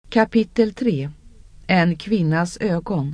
Kapitel 3. En kvinnas ögon.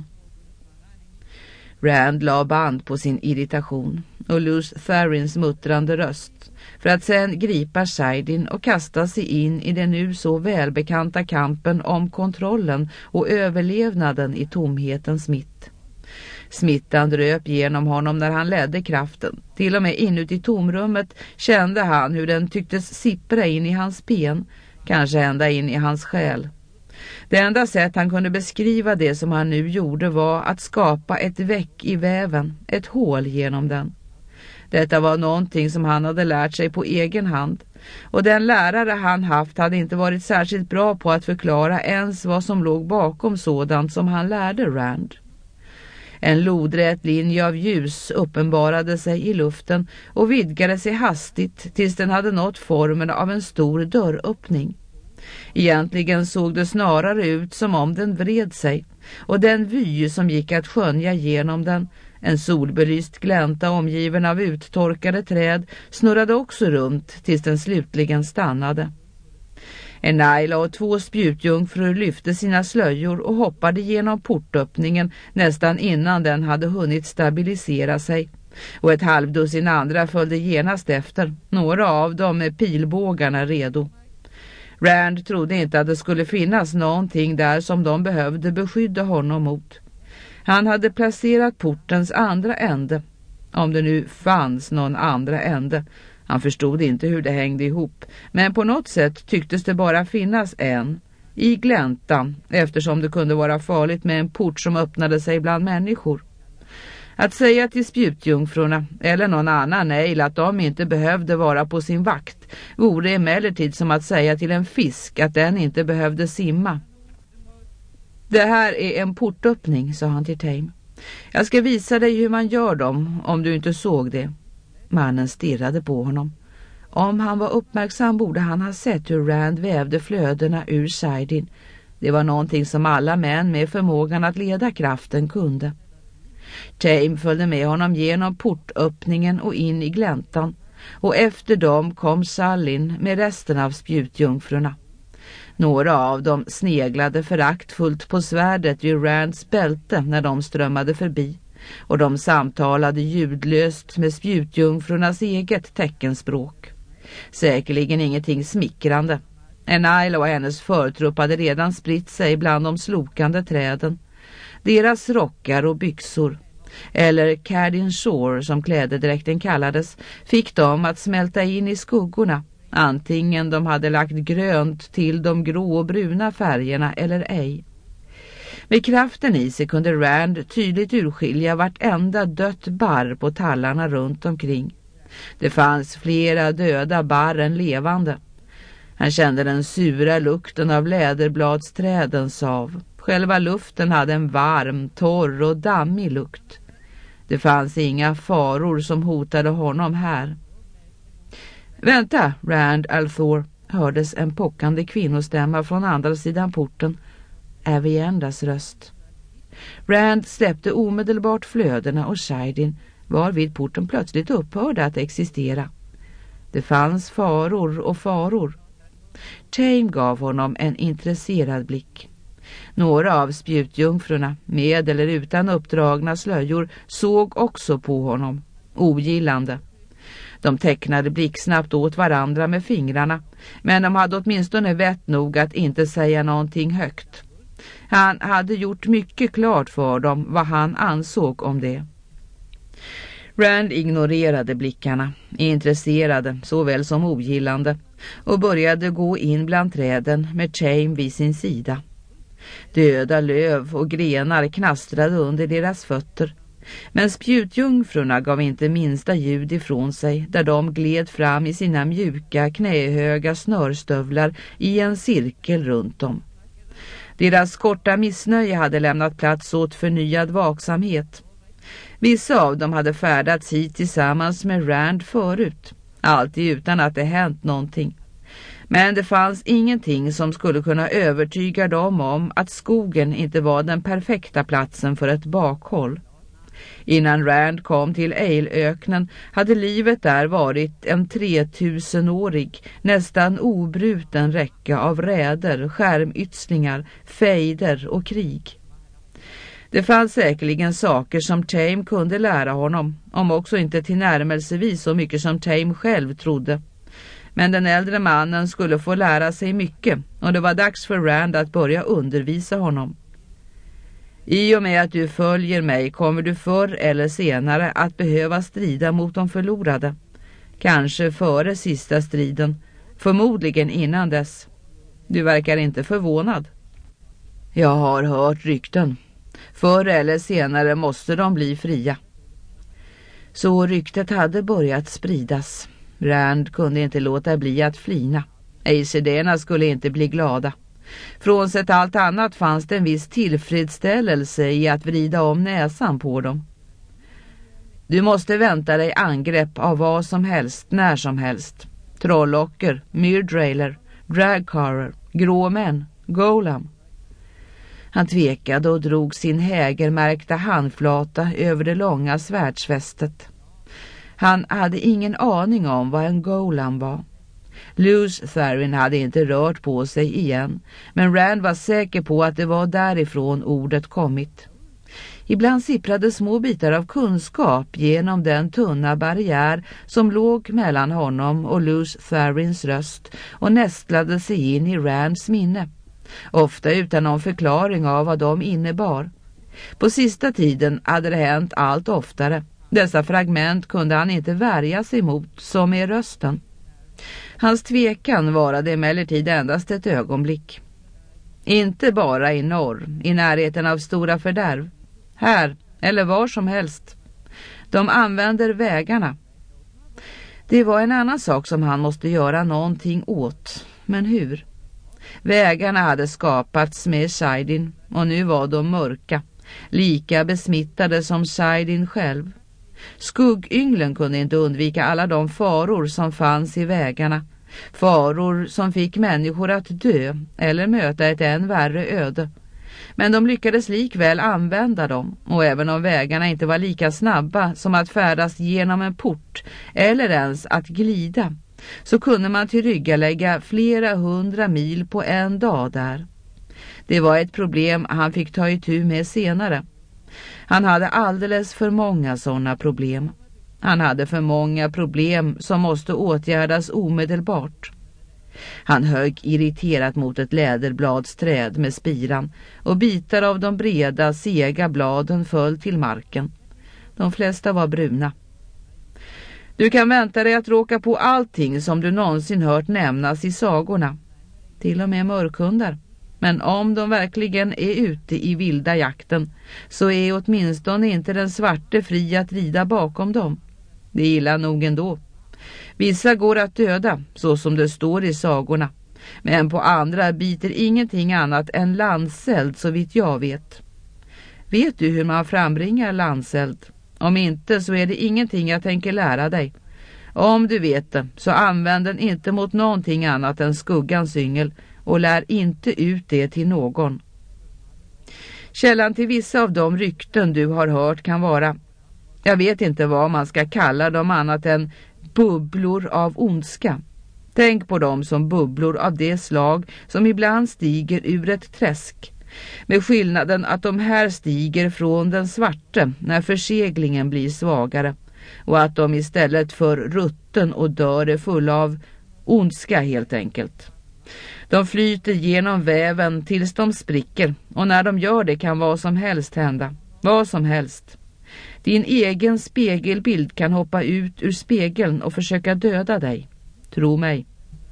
Rand la band på sin irritation och Luce Tharins muttrande röst för att sen gripa Shaidin och kasta sig in i den nu så välbekanta kampen om kontrollen och överlevnaden i tomhetens mitt. Smittan dröp genom honom när han ledde kraften. Till och med inuti tomrummet kände han hur den tycktes sippra in i hans ben, kanske ända in i hans själ. Det enda sätt han kunde beskriva det som han nu gjorde var att skapa ett väck i väven, ett hål genom den. Detta var någonting som han hade lärt sig på egen hand, och den lärare han haft hade inte varit särskilt bra på att förklara ens vad som låg bakom sådant som han lärde Rand. En lodrät linje av ljus uppenbarade sig i luften och vidgade sig hastigt tills den hade nått formen av en stor dörröppning. Egentligen såg det snarare ut som om den vred sig, och den vy som gick att skönja genom den, en solbelyst glänta omgiven av uttorkade träd, snurrade också runt tills den slutligen stannade. En Naila och 2 spjutjungfrur lyfte sina slöjor och hoppade genom portöppningen nästan innan den hade hunnit stabilisera sig, och ett halvdussin andra följde genast efter, några av dem med pilbågarna redo. Rand trodde inte att det skulle finnas någonting där som de behövde beskydda honom mot. Han hade placerat portens andra ände, om det nu fanns någon andra ände. Han förstod inte hur det hängde ihop, men på något sätt tycktes det bara finnas en, i gläntan, eftersom det kunde vara farligt med en port som öppnade sig bland människor. Att säga till spjutjungfrurna eller någon annan Nail att de inte behövde vara på sin vakt vore emellertid som att säga till en fisk att den inte behövde simma. Det här är en portöppning, sa han till Tame. Jag ska visa dig hur man gör dem om du inte såg det. Mannen stirrade på honom. Om han var uppmärksam borde han ha sett hur Rand vävde flödena ur Shaidin. Det var någonting som alla män med förmågan att leda kraften kunde. Tame följde med honom genom portöppningen och in i gläntan, och efter dem kom Sallin med resten av spjutjungfrurna. Några av dem sneglade föraktfullt på svärdet vid Rands bälte när de strömmade förbi, och de samtalade ljudlöst med spjutjungfrurnas eget teckenspråk. Säkerligen ingenting smickrande. Naila och hennes förtrupp hade redan spritt sig bland de slokande träden. Deras rockar och byxor, eller Cardin Shore som klädedräkten kallades, fick dem att smälta in i skuggorna, antingen de hade lagt grönt till de grå och bruna färgerna eller ej. Med kraften i sig kunde Rand tydligt urskilja vartenda dött barr på tallarna runt omkring. Det fanns flera döda barr än levande. Han kände den sura lukten av läderbladsträdens sav. Själva luften hade en varm, torr och dammig lukt. Det fanns inga faror som hotade honom här. Vänta, Rand Althor, hördes en pockande kvinnostämma från andra sidan porten. Aviendas röst. Rand släppte omedelbart flödena och Shaidin, varvid porten plötsligt upphörde att existera. Det fanns faror och faror. Tame gav honom en intresserad blick. Några av spjutjungfrurna, med eller utan uppdragna slöjor, såg också på honom, ogillande. De tecknade blixtsnabbt åt varandra med fingrarna, men de hade åtminstone vett nog att inte säga någonting högt. Han hade gjort mycket klart för dem vad han ansåg om det. Rand ignorerade blickarna, intresserade såväl som ogillande, och började gå in bland träden med Tame vid sin sida. Döda löv och grenar knastrade under deras fötter, men spjutjungfrurna gav inte minsta ljud ifrån sig där de gled fram i sina mjuka, knähöga snörstövlar i en cirkel runt dem. Deras korta missnöje hade lämnat plats åt förnyad vaksamhet. Vissa av dem hade färdats hit tillsammans med Rand förut, alltid utan att det hänt någonting. Men det fanns ingenting som skulle kunna övertyga dem om att skogen inte var den perfekta platsen för ett bakhåll. Innan Rand kom till Ale-öknen hade livet där varit en 3000-årig, nästan obruten räcka av räder, skärmytslingar, fejder och krig. Det fanns säkerligen saker som Tame kunde lära honom, om också inte tillnärmelsevis så mycket som Tame själv trodde. Men den äldre mannen skulle få lära sig mycket och det var dags för Rand att börja undervisa honom. I och med att du följer mig kommer du förr eller senare att behöva strida mot de förlorade. Kanske före sista striden, förmodligen innan dess. Du verkar inte förvånad. Jag har hört rykten. Förr eller senare måste de bli fria. Så ryktet hade börjat spridas. Rand kunde inte låta bli att flina. Aesiderna skulle inte bli glada. Frånsett allt annat fanns det en viss tillfredsställelse i att vrida om näsan på dem. Du måste vänta dig angrepp av vad som helst, när som helst. Trollocker, myrdrailer, dragcarer, gråmän, golem. Han tvekade och drog sin hägermärkta handflata över det långa svärdsfästet. Han hade ingen aning om vad en golem var. Lews Therin hade inte rört på sig igen, men Rand var säker på att det var därifrån ordet kommit. Ibland sipprade små bitar av kunskap genom den tunna barriär som låg mellan honom och Lews Therins röst och nästlade sig in i Rands minne. Ofta utan någon förklaring av vad de innebar. På sista tiden hade det hänt allt oftare. Dessa fragment kunde han inte värja sig mot, som i rösten. Hans tvekan varade emellertid endast ett ögonblick. Inte bara i norr, i närheten av Stora Fördärv. Här, eller var som helst. De använder vägarna. Det var en annan sak som han måste göra någonting åt. Men hur? Vägarna hade skapats med Saidin och nu var de mörka. Lika besmittade som Saidin själv. Skuggynglen kunde inte undvika alla de faror som fanns i vägarna. Faror som fick människor att dö eller möta ett än värre öde. Men de lyckades likväl använda dem, och även om vägarna inte var lika snabba som att färdas genom en port eller ens att glida, så kunde man tillryggalägga flera 100 mil på en dag där. Det var ett problem han fick ta itu med senare. Han hade alldeles för många sådana problem. Han hade för många problem som måste åtgärdas omedelbart. Han högg irriterat mot ett läderbladsträd med spiran och bitar av de breda, sega bladen föll till marken. De flesta var bruna. Du kan vänta dig att råka på allting som du någonsin hört nämnas i sagorna. Till och med mörkhundar. Men om de verkligen är ute i vilda jakten så är åtminstone inte den svarte fri att rida bakom dem. Det är illa nog ändå. Vissa går att döda, så som det står i sagorna. Men på andra biter ingenting annat än landseld, så vitt jag vet. Vet du hur man frambringar landseld? Om inte så är det ingenting jag tänker lära dig. Om du vet det så använd den inte mot någonting annat än skuggans yngel och lär inte ut det till någon. Källan till vissa av de rykten du har hört kan vara, jag vet inte vad man ska kalla dem annat än bubblor av ondska. Tänk på dem som bubblor av det slag som ibland stiger ur ett träsk. Med skillnaden att de här stiger från den svarte när förseglingen blir svagare och att de istället för rutten och dör är fulla av ondska helt enkelt. De flyter genom väven tills de spricker och när de gör det kan vad som helst hända. Vad som helst. Din egen spegelbild kan hoppa ut ur spegeln och försöka döda dig. Tro mig.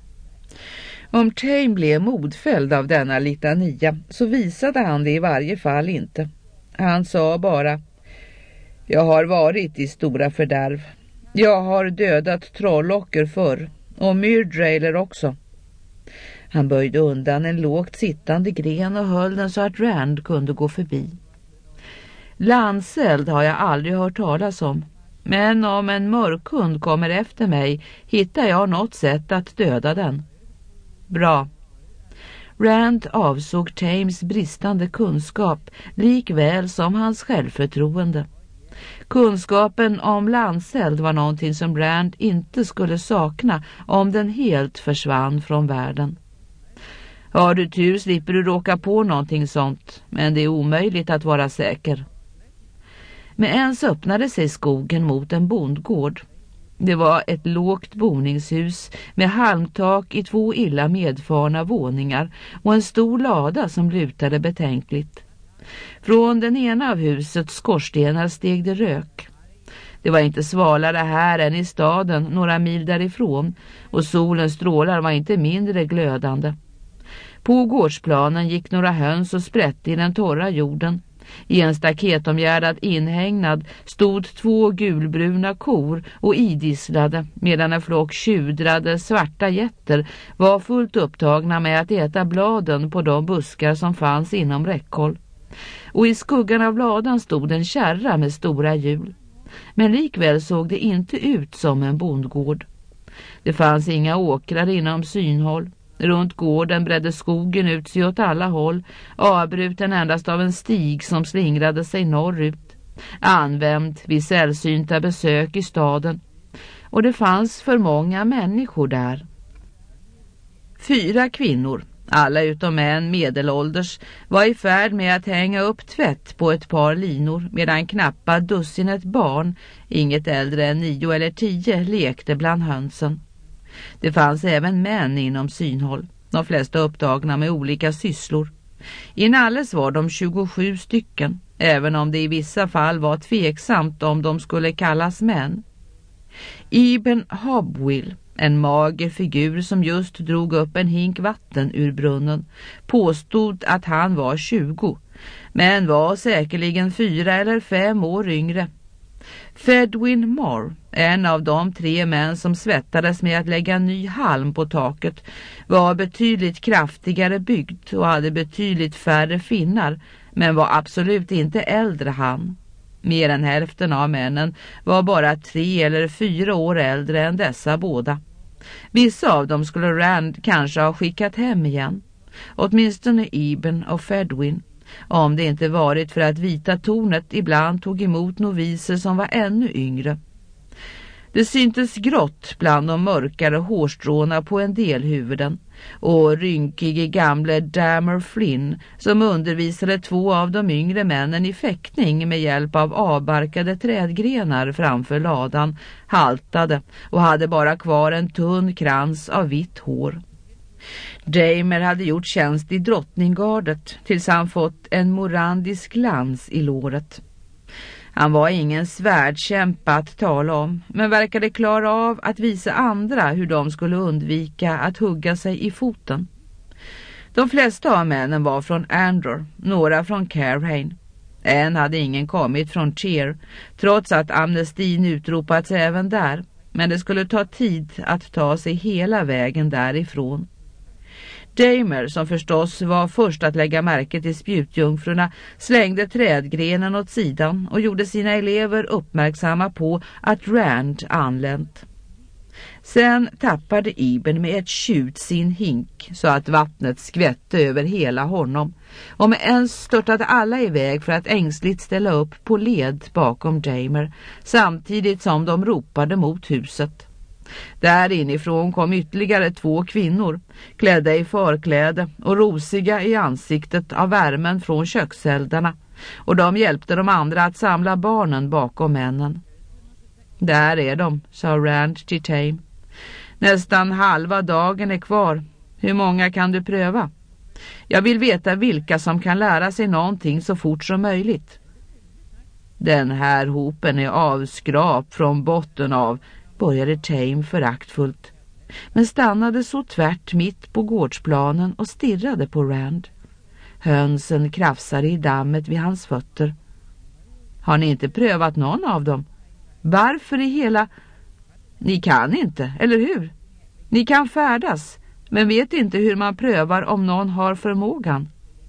Om Tame blev modfälld av denna litania så visade han det i varje fall inte. Han sa bara, jag har varit i Stora Fördärv. Jag har dödat trollocker förr och myrdrailer också. Han böjde undan en lågt sittande gren och höll den så att Rand kunde gå förbi. Landseld har jag aldrig hört talas om. Men om en mörkhund kommer efter mig hittar jag något sätt att döda den. Bra. Rand avsåg Tames bristande kunskap likväl som hans självförtroende. Kunskapen om landseld var någonting som Rand inte skulle sakna om den helt försvann från världen. Har du tur slipper du råka på någonting sånt, men det är omöjligt att vara säker. Men ens öppnade sig skogen mot en bondgård. Det var ett lågt boningshus med halmtak i 2 illa medfarna våningar och en stor lada som lutade betänkligt. Från den ena av husets skorstenar steg det rök. Det var inte svalare här än i staden några mil därifrån, och solens strålar var inte mindre glödande. På gårdsplanen gick några höns och sprätte i den torra jorden. I en staketomgärdad inhägnad stod 2 gulbruna kor och idisslade, medan en flock tjudrade svarta getter var fullt upptagna med att äta bladen på de buskar som fanns inom räckhåll. Och i skuggan av ladan stod en kärra med stora hjul. Men likväl såg det inte ut som en bondgård. Det fanns inga åkrar inom synhåll. Runt gården bredde skogen ut sig åt alla håll, avbruten endast av en stig som slingrade sig norrut, använd vid sällsynta besök i staden. Och det fanns för många människor där. 4 kvinnor, alla utom en medelålders, var i färd med att hänga upp tvätt på ett par linor, medan knappa dussinet barn, inget äldre än 9 eller 10, lekte bland hönsen. Det fanns även män inom synhåll, de flesta upptagna med olika sysslor. I Nalles var de 27 stycken, även om det i vissa fall var tveksamt om de skulle kallas män. Ibn Hobwill, en mager figur som just drog upp en hink vatten ur brunnen, påstod att han var 20, men var säkerligen 4 eller 5 år yngre. Fedwin Moore, en av de 3 män som svettades med att lägga ny halm på taket, var betydligt kraftigare byggd och hade betydligt färre finnar, men var absolut inte äldre han. Mer än hälften av männen var bara 3 eller 4 år äldre än dessa båda. Vissa av dem skulle Rand kanske ha skickat hem igen, åtminstone Ibn och Fedwin, om det inte varit för att Vita tornet ibland tog emot noviser som var ännu yngre. Det syntes grått bland de mörkare hårstråna på en del huvuden, och rynkige gamle Damer Flynn, som undervisade 2 av de yngre männen i fäktning med hjälp av avbarkade trädgrenar framför ladan, haltade och hade bara kvar en tunn krans av vitt hår. Damer hade gjort tjänst i drottningardet tills han fått en morandisk glans i låret. Han var ingen svärdkämpa att tala om, men verkade klara av att visa andra hur de skulle undvika att hugga sig i foten. De flesta av männen var från Andor, några från Carhain. En hade ingen kommit från Cheer, trots att amnestin utropats även där, men det skulle ta tid att ta sig hela vägen därifrån. Damer, som förstås var först att lägga märke till spjutjungfrurna, slängde trädgrenen åt sidan och gjorde sina elever uppmärksamma på att Rand anlänt. Sen tappade Ibn med ett tjut sin hink så att vattnet skvätte över hela honom, och med en störtade alla iväg för att ängsligt ställa upp på led bakom Damer, samtidigt som de ropade mot huset. Där inifrån kom ytterligare 2 kvinnor, klädda i förkläde och rosiga i ansiktet av värmen från kökseldarna, och de hjälpte de andra att samla barnen bakom männen. Där är de, sa Rand till Tame. Nästan halva dagen är kvar. Hur många kan du pröva? Jag vill veta vilka som kan lära sig någonting så fort som möjligt. Den här hopen är avskrap från botten av, började Tame föraktfullt, men stannade så tvärt mitt på gårdsplanen och stirrade på Rand. Hönsen krafsade i dammet vid hans fötter. Har ni inte prövat någon av dem? Varför i hela... Ni kan inte, eller hur? Ni kan färdas, men vet inte hur man prövar om någon har förmågan.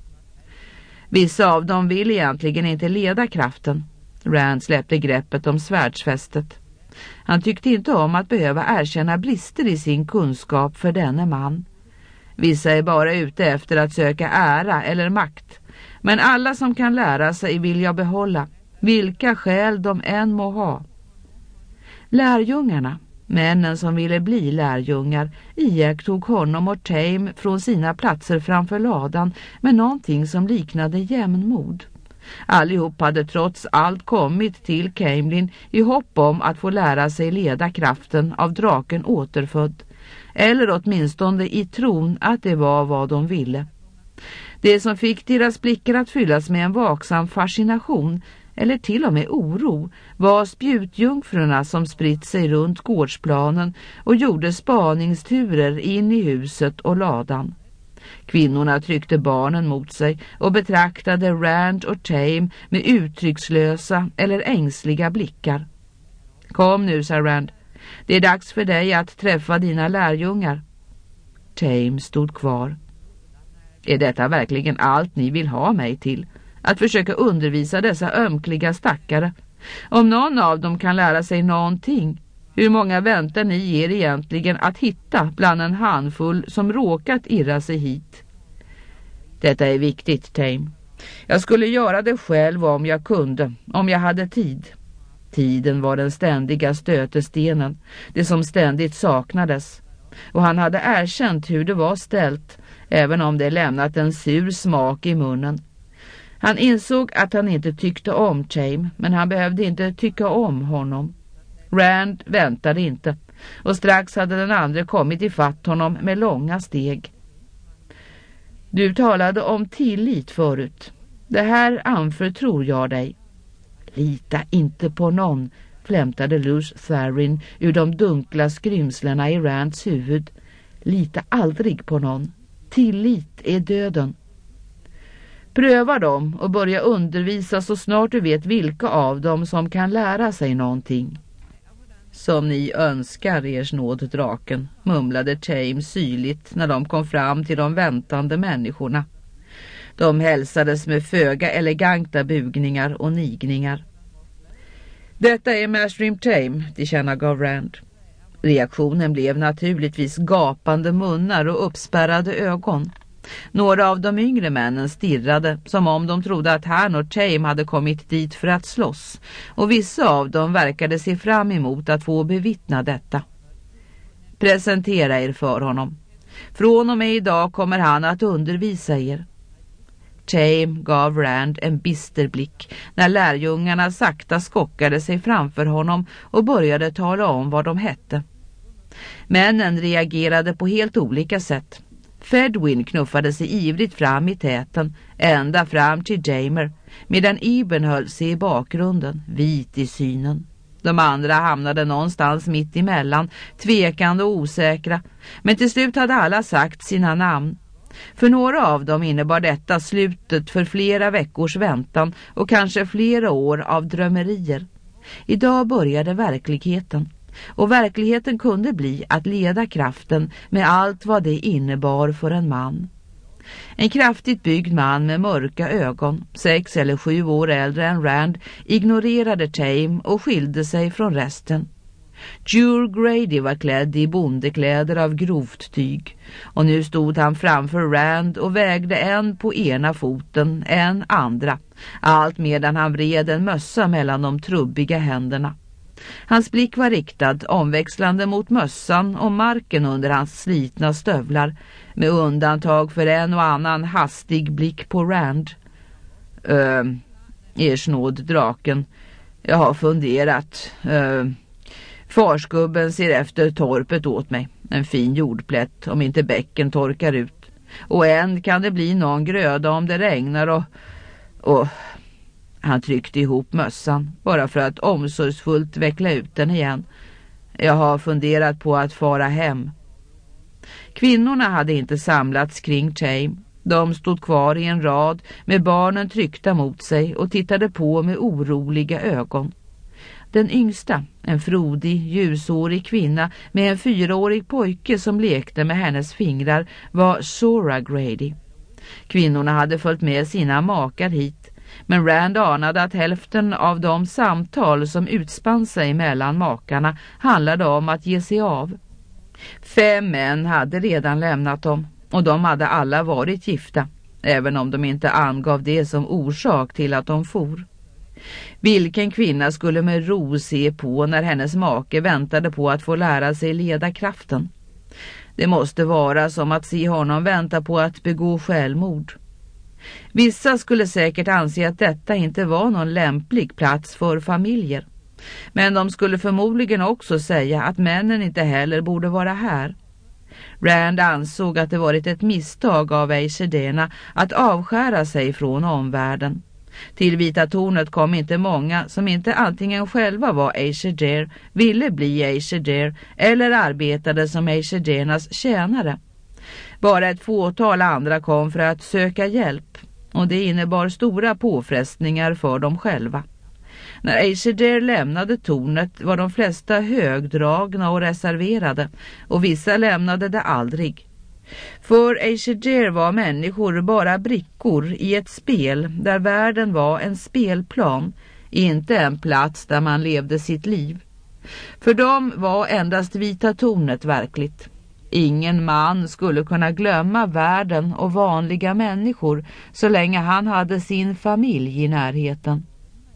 Vissa av dem vill egentligen inte leda kraften. Rand släppte greppet om svärdsfästet. Han tyckte inte om att behöva erkänna brister i sin kunskap för denne man. Vissa är bara ute efter att söka ära eller makt, men alla som kan lära sig vill jag behålla. vilka skäl de än må ha. Lärjungarna, männen som ville bli lärjungar, iakttog honom och Tame från sina platser framför ladan med någonting som liknade jämnmod. Allihop hade trots allt kommit till Camelin i hopp om att få lära sig leda kraften av draken återfödd, eller åtminstone i tron att det var vad de ville. Det som fick deras blickar att fyllas med en vaksam fascination, eller till och med oro, var spjutjungfrurna som spritt sig runt gårdsplanen och gjorde spaningsturer in i huset och ladan. Kvinnorna tryckte barnen mot sig och betraktade Rand och Tame med uttryckslösa eller ängsliga blickar. Kom nu, sa Rand. Det är dags för dig att träffa dina lärjungar. Tame stod kvar. Är detta verkligen allt ni vill ha mig till? Att försöka undervisa dessa ömkliga stackare? Om någon av dem kan lära sig någonting, hur många väntar ni er egentligen att hitta bland en handfull som råkat irra sig hit? Detta är viktigt, Tame. Jag skulle göra det själv om jag kunde, om jag hade tid. Tiden var den ständiga stötestenen, det som ständigt saknades. Och han hade erkänt hur det var ställt, även om det lämnat en sur smak i munnen. Han insåg att han inte tyckte om Tame, men han behövde inte tycka om honom. Rand väntade inte, och strax hade den andra kommit ifatt honom med långa steg. Du talade om tillit förut. Det här anförtror jag dig. Lita inte på någon, flämtade Luce Tharin ur de dunkla skrymslena i Rands huvud. Lita aldrig på någon. Tillit är döden. Pröva dem och börja undervisa så snart du vet vilka av dem som kan lära sig någonting. Som ni önskar, ers nåd draken, mumlade Tame syrligt när de kom fram till de väntande människorna. De hälsades med föga eleganta bugningar och nigningar. Detta är Mastrim Tame, tillkännagav Rand. Reaktionen blev naturligtvis gapande munnar och uppspärrade ögon. Några av de yngre männen stirrade som om de trodde att han och Tame hade kommit dit för att slåss, och vissa av dem verkade se fram emot att få bevittna detta. Presentera er för honom. Från och med idag kommer han att undervisa er. Tame gav Rand en bister blick när lärjungarna sakta skockade sig framför honom och började tala om vad de hette. Männen reagerade på helt olika sätt. Fedwin knuffade sig ivrigt fram i täten, ända fram till Jamer, medan Iben höll sig i bakgrunden, vit i synen. De andra hamnade någonstans mitt emellan, tvekande och osäkra, men till slut hade alla sagt sina namn. För några av dem innebar detta slutet för flera veckors väntan och kanske flera år av drömmerier. Idag började verkligheten. Och verkligheten kunde bli att leda kraften med allt vad det innebar för en man. En kraftigt byggd man med mörka ögon, 6 eller 7 år äldre än Rand, ignorerade Tame och skilde sig från resten. Jure Grady var klädd i bondekläder av grovt tyg, och nu stod han framför Rand och vägde en på ena foten, en andra, allt medan han vred en mössa mellan de trubbiga händerna. Hans blick var riktad omväxlande mot mössan och marken under hans slitna stövlar, med undantag för en och annan hastig blick på Rand. Ers nåd draken, jag har funderat. Farsgubben ser efter torpet åt mig. En fin jordplätt om inte bäcken torkar ut. Och än kan det bli någon gröda om det regnar och... Han tryckte ihop mössan bara för att omsorgsfullt veckla ut den igen. Jag har funderat på att fara hem. Kvinnorna hade inte samlats kring Tame. De stod kvar i en rad med barnen tryckta mot sig och tittade på med oroliga ögon. Den yngsta, en frodig, ljusårig kvinna med en 4-årig pojke som lekte med hennes fingrar, var Sora Grady. Kvinnorna hade följt med sina makar hit, men Rand anade att hälften av de samtal som utspann sig mellan makarna handlade om att ge sig av. 5 män hade redan lämnat dem, och de hade alla varit gifta, även om de inte angav det som orsak till att de for. Vilken kvinna skulle med ro se på när hennes make väntade på att få lära sig leda kraften? Det måste vara som att se honom vänta på att begå självmord. Vissa skulle säkert anse att detta inte var någon lämplig plats för familjer. Men de skulle förmodligen också säga att männen inte heller borde vara här. Rand ansåg att det varit ett misstag av Aishedena att avskära sig från omvärlden. Till Vita tornet kom inte många som inte antingen själva var Aishedar, ville bli Aishedar eller arbetade som Aishedenas tjänare. Bara ett fåtal andra kom för att söka hjälp, och det innebar stora påfrestningar för dem själva. När Aishedar lämnade tornet var de flesta högdragna och reserverade, och vissa lämnade det aldrig. För Aishedar var människor bara brickor i ett spel där världen var en spelplan, inte en plats där man levde sitt liv. För dem var endast Vita tornet verkligt. Ingen man skulle kunna glömma världen och vanliga människor så länge han hade sin familj i närheten.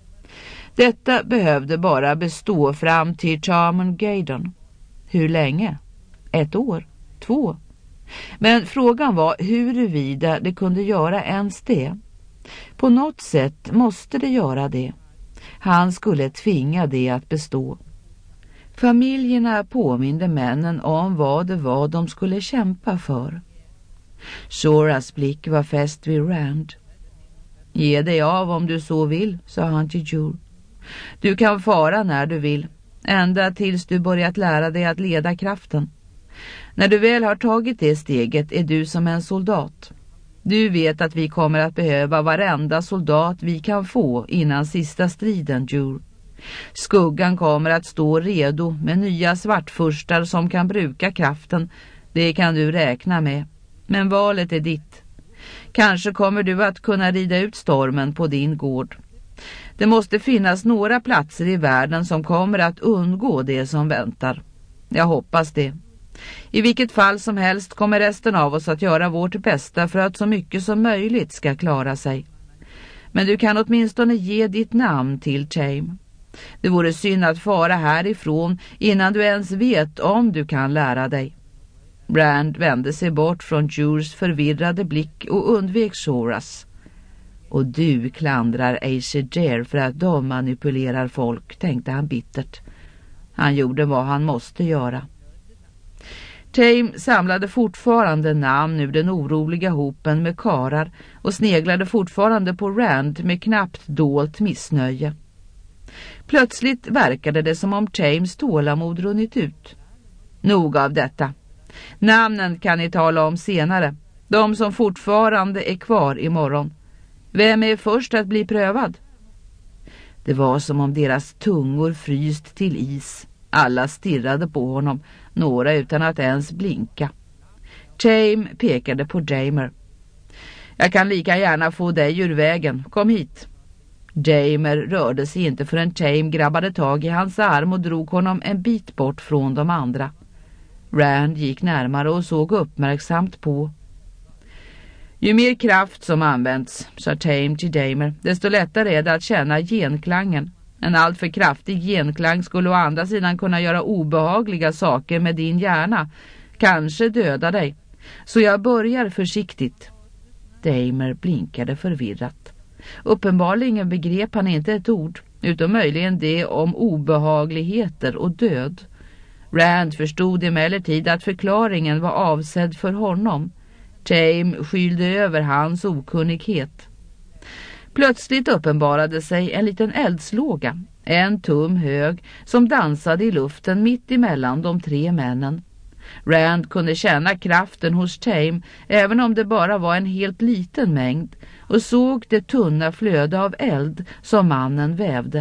Detta behövde bara bestå fram till Tarmangaddon. Hur länge? 1 år? 2? Men frågan var huruvida det kunde göra ens det. På något sätt måste det göra det. Han skulle tvinga det att bestå. Familjerna påminde männen om vad det var de skulle kämpa för. Shoras blick var fäst vid Rand. Ge dig av om du så vill, sa han till Jur. Du kan fara när du vill, ända tills du börjat lära dig att leda kraften. När du väl har tagit det steget är du som en soldat. Du vet att vi kommer att behöva varenda soldat vi kan få innan sista striden, Jur. Skuggan kommer att stå redo med nya svartfurstar som kan bruka kraften. Det kan du räkna med. Men valet är ditt. Kanske kommer du att kunna rida ut stormen på din gård. Det måste finnas några platser i världen som kommer att undgå det som väntar. Jag hoppas det. I vilket fall som helst kommer resten av oss att göra vårt bästa för att så mycket som möjligt ska klara sig. Men du kan åtminstone ge ditt namn till Tame. Det vore synd att fara härifrån innan du ens vet om du kan lära dig. Rand vände sig bort från Jurs förvirrade blick och undvek Shoras. Och du klandrar Aishedar för att de manipulerar folk, tänkte han bittert. Han gjorde vad han måste göra. Tame samlade fortfarande namn ur den oroliga hopen med karar och sneglade fortfarande på Rand med knappt dolt missnöje. Plötsligt verkade det som om Tames tålamod runnit ut. Nog av detta. Namnen kan ni tala om senare. De som fortfarande är kvar imorgon. Vem är först att bli prövad? Det var som om deras tungor fryst till is. Alla stirrade på honom, några utan att ens blinka. Tame pekade på Damer. Jag kan lika gärna få dig ur vägen. Kom hit. Damer rörde sig inte förrän Tame grabbade tag i hans arm och drog honom en bit bort från de andra. Rand gick närmare och såg uppmärksamt på. Ju mer kraft som används, sa Tame till Damer, desto lättare är det att känna genklangen. En alltför kraftig genklang skulle å andra sidan kunna göra obehagliga saker med din hjärna, kanske döda dig. Så jag börjar försiktigt. Damer blinkade förvirrat. Uppenbarligen begrep han inte ett ord, utom möjligen det om obehagligheter och död. Rand förstod emellertid att förklaringen var avsedd för honom. Tame skylde över hans okunnighet. Plötsligt uppenbarade sig en liten eldslåga, 1 tum hög, som dansade i luften mitt emellan de 3 männen. Rand kunde känna kraften hos Tame, även om det bara var en helt liten mängd, och såg det tunna flöde av eld som mannen vävde.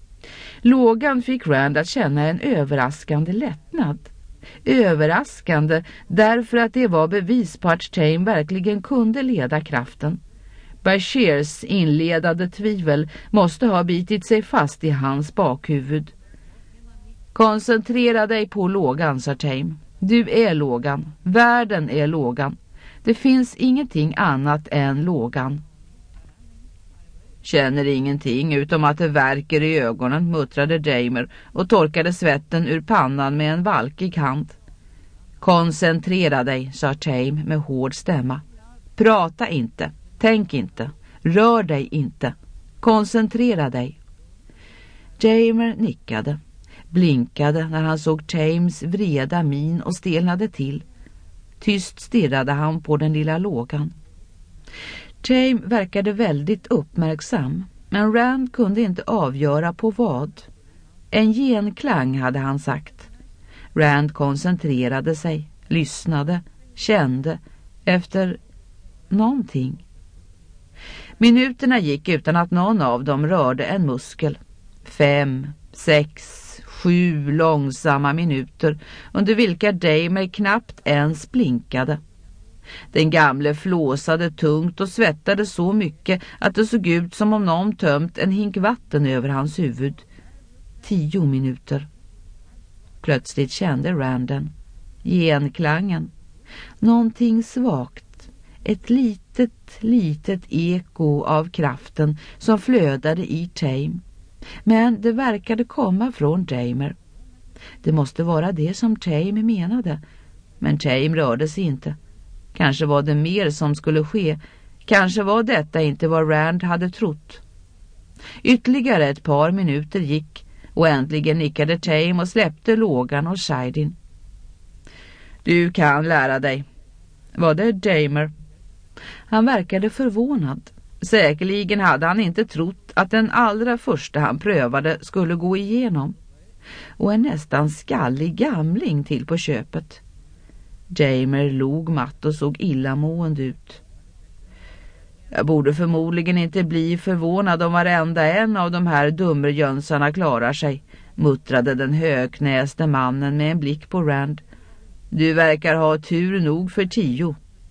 Lågan fick Rand att känna en överraskande lättnad. Överraskande därför att det var bevis på att Tame verkligen kunde leda kraften. Bashirs inledande tvivel måste ha bitit sig fast i hans bakhuvud. Koncentrera dig på lågan, sa Tame. Du är lågan. Världen är lågan. Det finns ingenting annat än lågan. Känner ingenting utom att det värker i ögonen, muttrade Damer och torkade svetten ur pannan med en valkig hand. Koncentrera dig, sa Tame med hård stämma. Prata inte, tänk inte, rör dig inte. Koncentrera dig. Damer nickade, blinkade när han såg Tames vreda min och stelnade till. Tyst stirrade han på den lilla lågan. Tame verkade väldigt uppmärksam, men Rand kunde inte avgöra på vad. En genklang hade han sagt. Rand koncentrerade sig, lyssnade, kände efter någonting. Minuterna gick utan att någon av dem rörde en muskel. 5, 6, 7 långsamma minuter under vilka Damer knappt ens blinkade. Den gamle flåsade tungt och svettade så mycket att det såg ut som om någon tömt en hink vatten över hans huvud. 10 minuter. Plötsligt kände Randen genklangen. Någonting svagt. Ett litet eko av kraften som flödade i Tame. Men det verkade komma från Damer. Det måste vara det som Tame menade. Men Tame rörde sig inte. Kanske var det mer som skulle ske. Kanske var detta inte vad Rand hade trott. Ytterligare ett par minuter gick och äntligen nickade Tame och släppte lågan och Shaidin. Du kan lära dig. Var det Damer? Han verkade förvånad. Säkerligen hade han inte trott att den allra första han prövade skulle gå igenom. Och en nästan skallig gamling till på köpet. Damer log matt och såg illamående ut. Jag borde förmodligen inte bli förvånad om varenda en av de här dummerjönsarna klarar sig, muttrade den högknäste mannen med en blick på Rand. Du verkar ha tur nog för 10.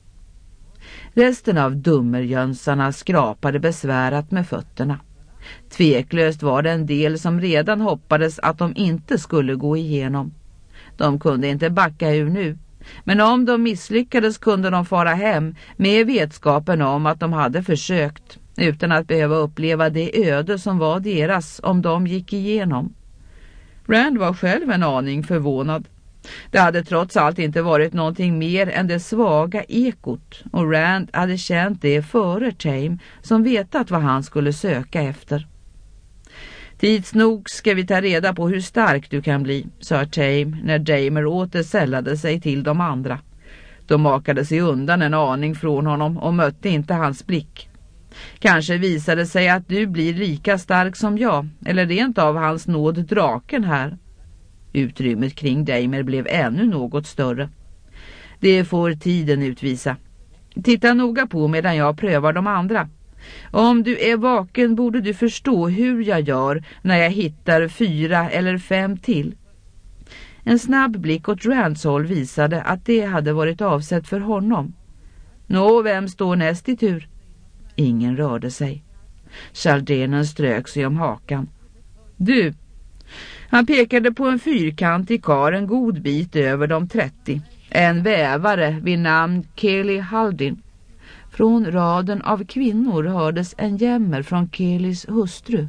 Resten av dummerjönsarna skrapade besvärat med fötterna. Tveklöst var det en del som redan hoppades att de inte skulle gå igenom. De kunde inte backa ur nu. Men om de misslyckades kunde de fara hem med vetskapen om att de hade försökt, utan att behöva uppleva det öde som var deras om de gick igenom. Rand var själv en aning förvånad. Det hade trots allt inte varit någonting mer än det svaga ekot, och Rand hade känt det före Tame som vetat vad han skulle söka efter. Tids nog ska vi ta reda på hur stark du kan bli, sa Tame när Damer åter sällade sig till de andra. De makade sig undan en aning från honom och mötte inte hans blick. Kanske visade sig att du blir lika stark som jag, eller rent av hans nåd draken här. Utrymmet kring Damer blev ännu något större. Det får tiden utvisa. Titta noga på medan jag prövar de andra. Om du är vaken borde du förstå hur jag gör när jag hittar 4 eller 5 till. En snabb blick åt Rands håll visade att det hade varit avsett för honom. Nå, vem står näst i tur? Ingen rörde sig. Chaldenen strök sig om hakan. Du! Han pekade på en fyrkantig kar en god bit över de 30. En vävare vid namn Kelly Haldin. Från raden av kvinnor hördes en jämmer från Kellys hustru.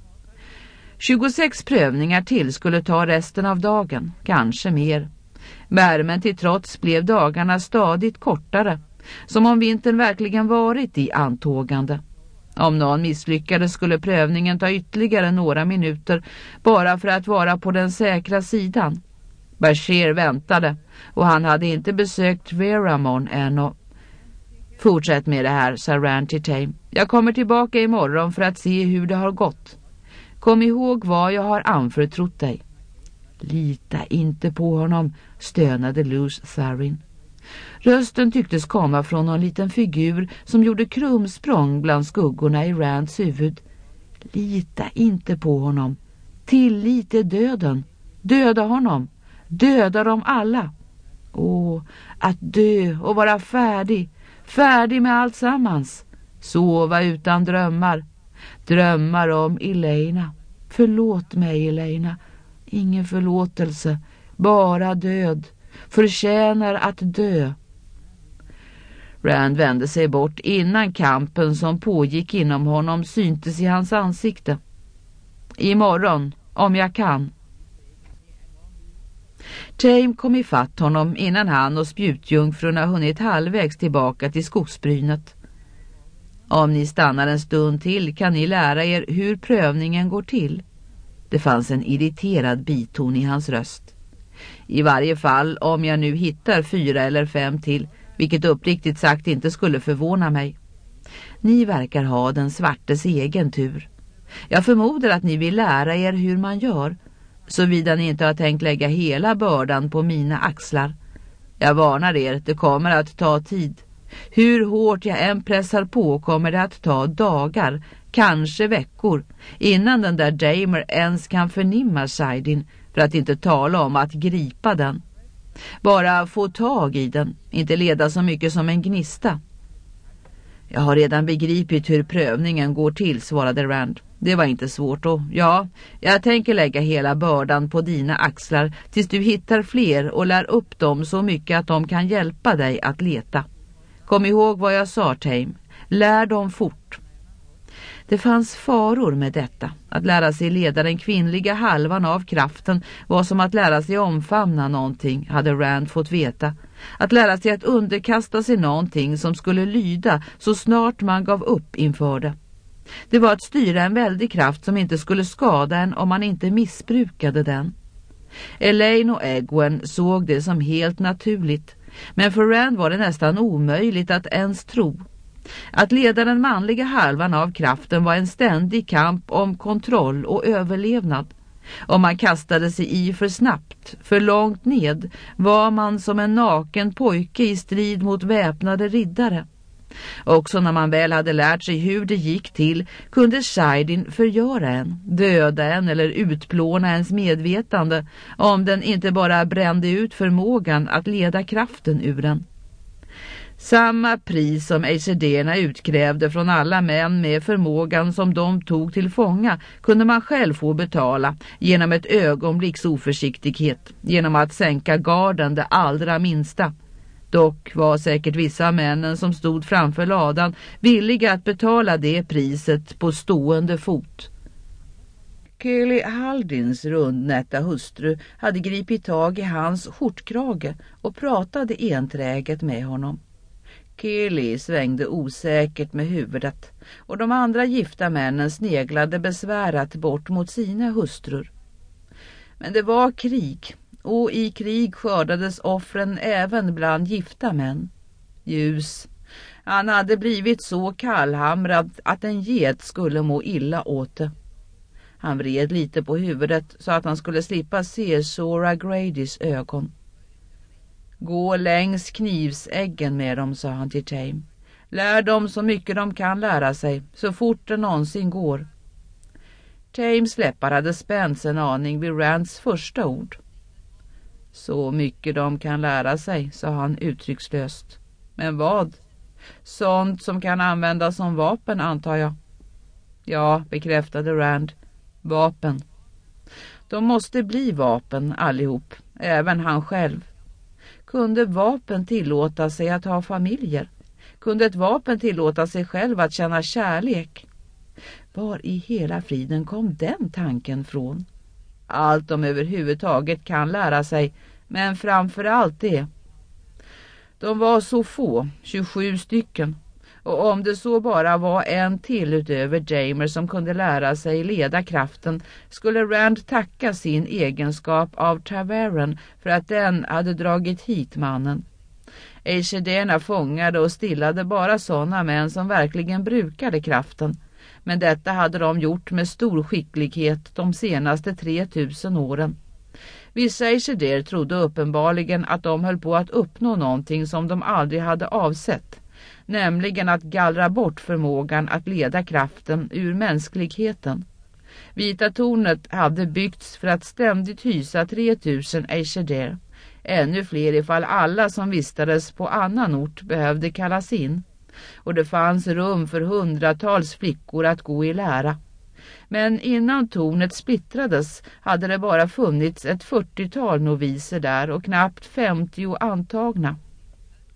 26 prövningar till skulle ta resten av dagen, kanske mer. Värmen till trots blev dagarna stadigt kortare, som om vintern verkligen varit i antågande. Om någon misslyckades skulle prövningen ta ytterligare några minuter bara för att vara på den säkra sidan. Bashir väntade och han hade inte besökt Veramon än och... Fortsätt med det här, sa Rand till Tame. Jag kommer tillbaka imorgon för att se hur det har gått. Kom ihåg vad jag har anförtrott dig. Lita inte på honom, stönade Luce Tharin. Rösten tycktes komma från någon liten figur som gjorde krumsprång bland skuggorna i Rands huvud. Lita inte på honom. Tillit är döden. Döda honom. Döda dem alla. Åh, att dö och vara färdig. Färdig med allt sammans. Sova utan drömmar. Drömmar om Elena. Förlåt mig, Elena. Ingen förlåtelse. Bara död. Förtjänar att dö. Rand vände sig bort innan kampen som pågick inom honom syntes i hans ansikte. Imorgon, om jag kan. Tame kom ifatt honom innan han och spjutjungfrurna hunnit halvvägs tillbaka till skogsbrynet. Om ni stannar en stund till kan ni lära er hur prövningen går till. Det fanns en irriterad biton i hans röst. I varje fall om jag nu hittar 4 eller 5 till, vilket uppriktigt sagt inte skulle förvåna mig. Ni verkar ha den svartes egen tur. Jag förmodar att ni vill lära er hur man gör, såvida ni inte har tänkt lägga hela bördan på mina axlar. Jag varnar er, det kommer att ta tid. Hur hårt jag än pressar på kommer det att ta dagar, kanske veckor, innan den där Damer ens kan förnimma Saidin, för att inte tala om att gripa den. Bara få tag i den, inte leda så mycket som en gnista. Jag har redan begripit hur prövningen går till, svarade Rand. Det var inte svårt då. Ja, jag tänker lägga hela bördan på dina axlar tills du hittar fler och lär upp dem så mycket att de kan hjälpa dig att leta. Kom ihåg vad jag sa, Tame. Lär dem fort. Det fanns faror med detta. Att lära sig leda den kvinnliga halvan av kraften var som att lära sig omfamna någonting, hade Rand fått veta. Att lära sig att underkasta sig någonting som skulle lyda så snart man gav upp inför det. Det var att styra en väldig kraft som inte skulle skada en om man inte missbrukade den. Elaine och Egwene såg det som helt naturligt, men för Rand var det nästan omöjligt att ens tro. Att leda den manliga halvan av kraften var en ständig kamp om kontroll och överlevnad. Om man kastade sig i för snabbt, för långt ned, var man som en naken pojke i strid mot väpnade riddare. Också när man väl hade lärt sig hur det gick till kunde Saidin förgöra en, döda en eller utplåna ens medvetande om den inte bara brände ut förmågan att leda kraften ur en. Samma pris som Aesirderna utkrävde från alla män med förmågan som de tog till fånga kunde man själv få betala genom ett ögonblicks oförsiktighet, genom att sänka garden det allra minsta. Dock var säkert vissa männen som stod framför ladan villiga att betala det priset på stående fot. Kelly Haldins rundnätta hustru hade gripit tag i hans skjortkrage och pratade enträget med honom. Kelly svängde osäkert med huvudet och de andra gifta männen sneglade besvärat bort mot sina hustrur. Men det var krig, och i krig skördades offren även bland gifta män. Ljus. Han hade blivit så kallhamrad att en get skulle må illa åt det. Han vred lite på huvudet så att han skulle slippa se Sora Gradys ögon. Gå längs knivsäggen med dem, sa han till Tame. Lär dem så mycket de kan lära sig, så fort det någonsin går. Tames läppar hade spänts en aning vid Rands första ord. Så mycket de kan lära sig, sa han uttryckslöst. Men vad? Sånt som kan användas som vapen, antar jag. Ja, bekräftade Rand. Vapen. De måste bli vapen allihop, även han själv. Kunde vapen tillåta sig att ha familjer? Kunde ett vapen tillåta sig själv att känna kärlek? Var i hela friden kom den tanken från? Allt de överhuvudtaget kan lära sig, men framförallt det. De var så få, 27 stycken. Och om det så bara var en till utöver Damer som kunde lära sig leda kraften, skulle Rand tacka sin egenskap av Tavern för att den hade dragit hit mannen. Aesirderna fångade och stillade bara sådana män som verkligen brukade kraften, men detta hade de gjort med stor skicklighet de senaste 3000 åren. Vissa Aesirder trodde uppenbarligen att de höll på att uppnå någonting som de aldrig hade avsett, nämligen att gallra bort förmågan att leda kraften ur mänskligheten. Vita tornet hade byggts för att ständigt hysa 3000 Aesirder, ännu fler ifall alla som vistades på annan ort behövde kallas in, och det fanns rum för hundratals flickor att gå i lära. Men innan tornet splittrades hade det bara funnits ett 40-tal noviser där och knappt 50 antagna.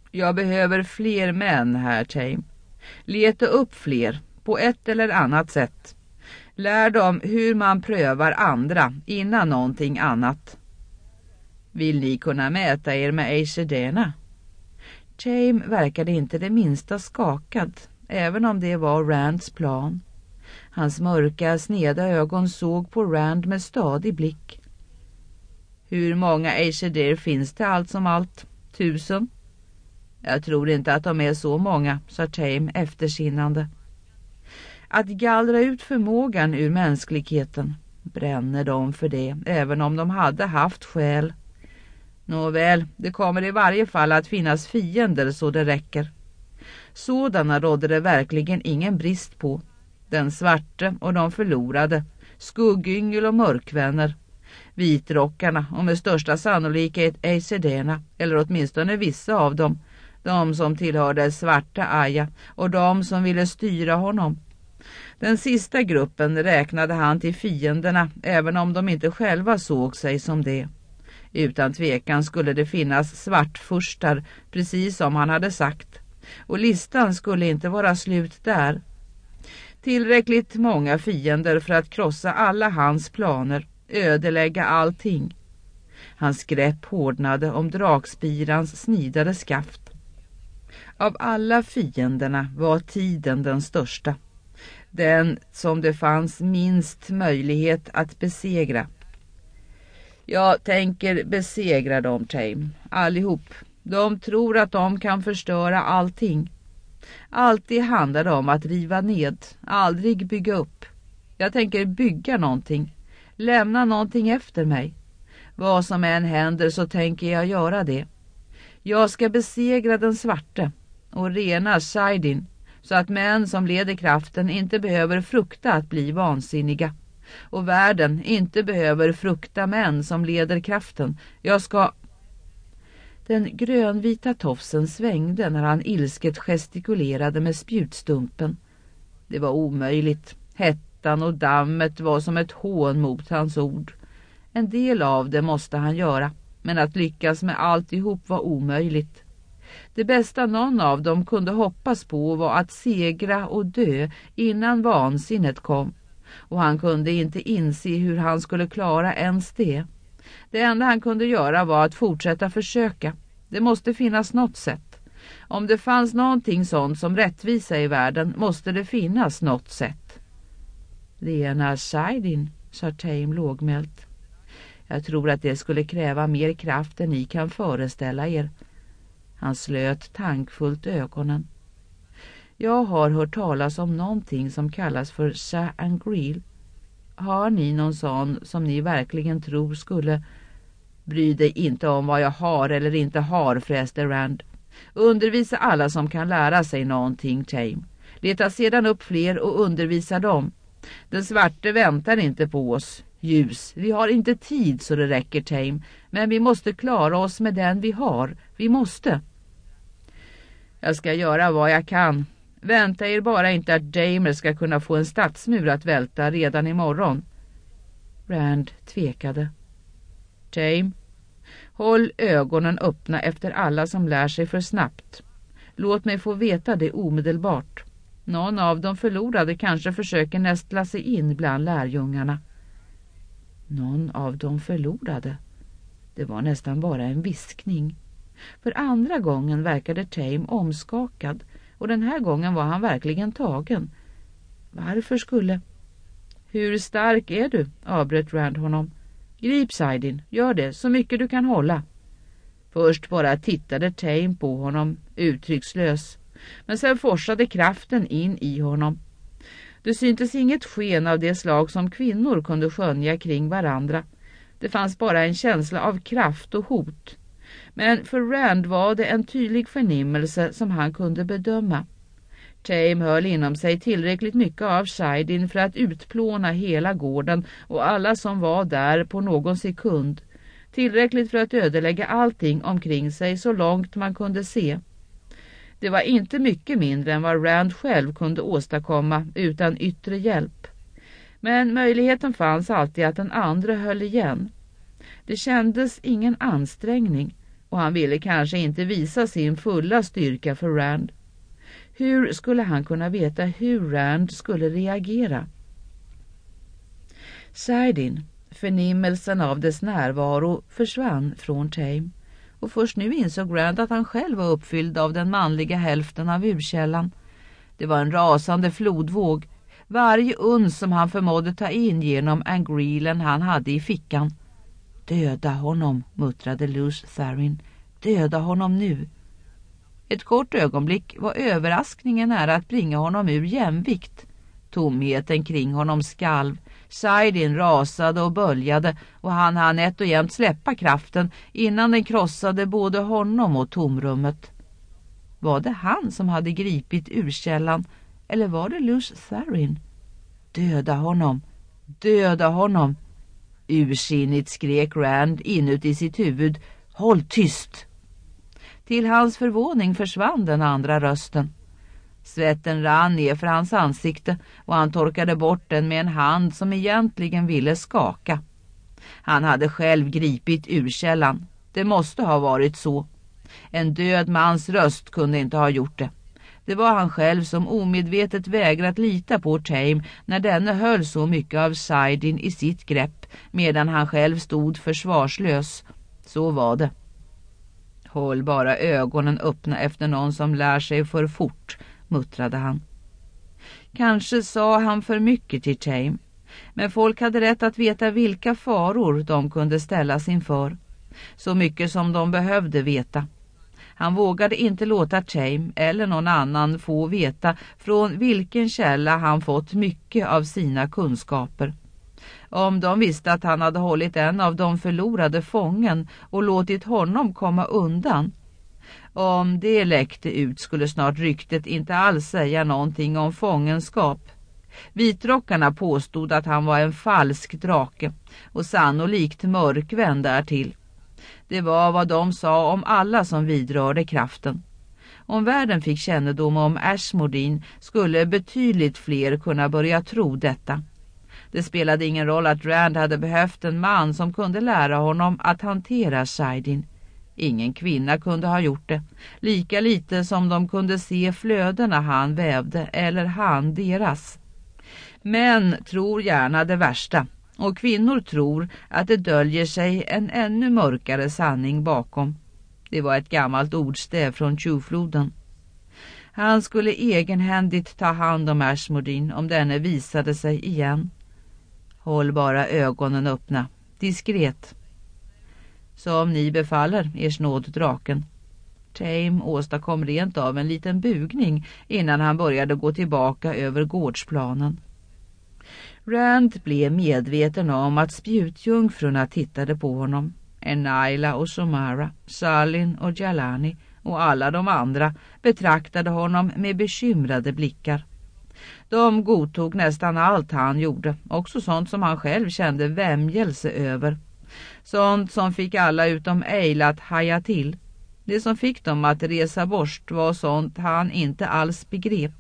Jag behöver fler män här, Tame. Leta upp fler, på ett eller annat sätt. Lär dem hur man prövar andra innan någonting annat. Vill ni kunna mäta er med Aishedena? Tame verkade inte det minsta skakad, även om det var Rands plan. Hans mörka, sneda ögon såg på Rand med stadig blick. Hur många Aishedar finns det allt som allt? 1000? Jag tror inte att de är så många, sa Tame eftersinnande. Att gallra ut förmågan ur mänskligheten, bränner de för det, även om de hade haft skäl. Nåväl, det kommer i varje fall att finnas fiender så det räcker. Sådana rådde det verkligen ingen brist på. Den svarte och de förlorade, skuggyngel och mörkvänner, vitrockarna och med största sannolikhet Aishedena, eller åtminstone vissa av dem, de som tillhörde svarta Aya och de som ville styra honom. Den sista gruppen räknade han till fienderna, även om de inte själva såg sig som det. Utan tvekan skulle det finnas svartfurstar, precis som han hade sagt. Och listan skulle inte vara slut där. Tillräckligt många fiender för att krossa alla hans planer, ödelägga allting. Hans grepp hårdnade om drakspirans snidade skaft. Av alla fienderna var tiden den största. Den som det fanns minst möjlighet att besegra. Jag tänker besegra dem, Tame. Allihop. De tror att de kan förstöra allting. Alltid handlar det om att riva ned, aldrig bygga upp. Jag tänker bygga någonting. Lämna någonting efter mig. Vad som än händer så tänker jag göra det. Jag ska besegra den svarte och rena Saidin, så att män som leder kraften inte behöver frukta att bli vansinniga. Och världen inte behöver frukta män som leder kraften. Jag ska... Den grönvita tofsen svängde när han ilsket gestikulerade med spjutstumpen. Det var omöjligt. Hettan och dammet var som ett hån mot hans ord. En del av det måste han göra, men att lyckas med alltihop var omöjligt. Det bästa någon av dem kunde hoppas på var att segra och dö innan vansinnet kom. Och han kunde inte inse hur han skulle klara ens det. Det enda han kunde göra var att fortsätta försöka. Det måste finnas något sätt. Om det fanns någonting sånt som rättvisa i världen måste det finnas något sätt. Lena Saidin, sa Tame lågmält. Jag tror att det skulle kräva mer kraft än ni kan föreställa er. Han slöt tankfullt ögonen. Jag har hört talas om någonting som kallas för Sa'angreal. Har ni någon sån som ni verkligen tror skulle... Bry dig inte om vad jag har eller inte har, förresten, Rand. Undervisa alla som kan lära sig någonting, Tame. Leta sedan upp fler och undervisa dem. Den svarte väntar inte på oss. Ljus. Vi har inte tid så det räcker, Tame. Men vi måste klara oss med den vi har. Vi måste. Jag ska göra vad jag kan. Vänta er bara inte att Damer ska kunna få en stadsmur att välta redan imorgon. Rand tvekade. Tame, håll ögonen öppna efter alla som lär sig för snabbt. Låt mig få veta det omedelbart. Någon av de förlorade kanske försöker nästla sig in bland lärjungarna. Någon av dem förlorade. Det var nästan bara en viskning. För andra gången verkade Tame omskakad och den här gången var han verkligen tagen. Varför skulle... Hur stark är du? Avbröt Rand honom. Grip Saidin, gör det så mycket du kan hålla. Först bara tittade Tame på honom, uttryckslös. Men sen forsade kraften in i honom. Det syntes inget sken av det slag som kvinnor kunde skönja kring varandra. Det fanns bara en känsla av kraft och hot. Men för Rand var det en tydlig förnimmelse som han kunde bedöma. Tame höll inom sig tillräckligt mycket av Saidin för att utplåna hela gården och alla som var där på någon sekund. Tillräckligt för att ödelägga allting omkring sig så långt man kunde se. Det var inte mycket mindre än vad Rand själv kunde åstadkomma utan yttre hjälp. Men möjligheten fanns alltid att den andra höll igen. Det kändes ingen ansträngning och han ville kanske inte visa sin fulla styrka för Rand. Hur skulle han kunna veta hur Rand skulle reagera? Saidin, förnimmelsen av dess närvaro, försvann från Tame. Och först nu insåg Rand att han själv var uppfylld av den manliga hälften av urkällan. Det var en rasande flodvåg. Varje uns som han förmådde ta in genom angreelen han hade i fickan. Döda honom, muttrade Lews Therin. Döda honom nu. Ett kort ögonblick var överraskningen nära att bringa honom ur jämvikt. Tomheten kring honom skalv. Saidin rasade och böljade och han hann ett och jämt släppa kraften innan den krossade både honom och tomrummet. Var det han som hade gripit urkällan eller var det Lews Therin? Döda honom! Döda honom! Ursinnigt skrek Rand inuti sitt huvud. Håll tyst! Till hans förvåning försvann den andra rösten. Svetten rann ner för hans ansikte och han torkade bort den med en hand som egentligen ville skaka. Han hade själv gripit urkällan. Det måste ha varit så. En död mans röst kunde inte ha gjort det. Det var han själv som omedvetet vägrat lita på Tame när denne höll så mycket av Saidin i sitt grepp medan han själv stod försvarslös. Så var det. Håll bara ögonen öppna efter någon som lär sig för fort, muttrade han. Kanske sa han för mycket till Tame, men folk hade rätt att veta vilka faror de kunde ställas inför. Så mycket som de behövde veta. Han vågade inte låta Tame eller någon annan få veta från vilken källa han fått mycket av sina kunskaper. Om de visste att han hade hållit en av de förlorade fången och låtit honom komma undan. Om det läckte ut skulle snart ryktet inte alls säga någonting om fångenskap. Vitrockarna påstod att han var en falsk drake och sannolikt mörkvän därtill. Det var vad de sa om alla som vidrörde kraften. Om världen fick kännedom om Ashmodin skulle betydligt fler kunna börja tro detta. Det spelade ingen roll att Rand hade behövt en man som kunde lära honom att hantera Saidin. Ingen kvinna kunde ha gjort det, lika lite som de kunde se flödena han vävde eller han deras. Män tror gärna det värsta, och kvinnor tror att det döljer sig en ännu mörkare sanning bakom. Det var ett gammalt ordstäv från Tjuvfloden. Han skulle egenhändigt ta hand om Ashmodin om denne visade sig igen. Håll bara ögonen öppna, diskret. Som ni befaller, ers nåd draken. Tame åstadkom rent av en liten bugning innan han började gå tillbaka över gårdsplanen. Rand blev medveten om att spjutjungfrurna tittade på honom. Enaila och Somara, Salin och Jalani och alla de andra betraktade honom med bekymrade blickar. De godtog nästan allt han gjorde, också sånt som han själv kände vämjelse över. Sånt som fick alla utom Eila att haja till. Det som fick dem att resa bort var sånt han inte alls begrep.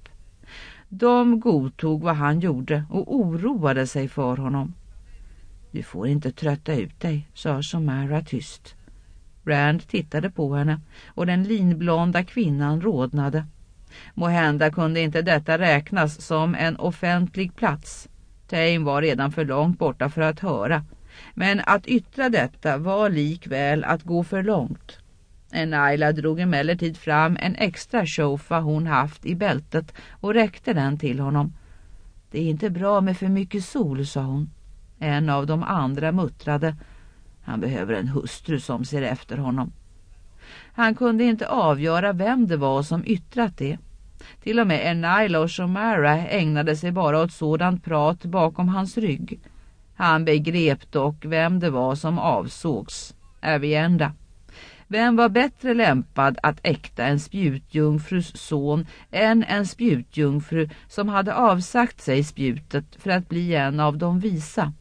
De godtog vad han gjorde och oroade sig för honom. Du får inte trötta ut dig, sa Somara tyst. Rand tittade på henne och den linblonda kvinnan rodnade. Måhända kunde inte detta räknas som en offentlig plats. Tame var redan för långt borta för att höra. Men att yttra detta var likväl att gå för långt. Enaila drog emellertid fram en extra shofa hon haft i bältet och räckte den till honom. Det är inte bra med för mycket sol, sa hon. En av de andra muttrade. Han behöver en hustru som ser efter honom. Han kunde inte avgöra vem det var som yttrat det. Till och med Enaila och Somara ägnade sig bara åt sådant prat bakom hans rygg. Han begrep dock vem det var som avsågs. Avienda. Vem var bättre lämpad att äkta en spjutjungfrus son än en spjutjungfru som hade avsagt sig spjutet för att bli en av de visa?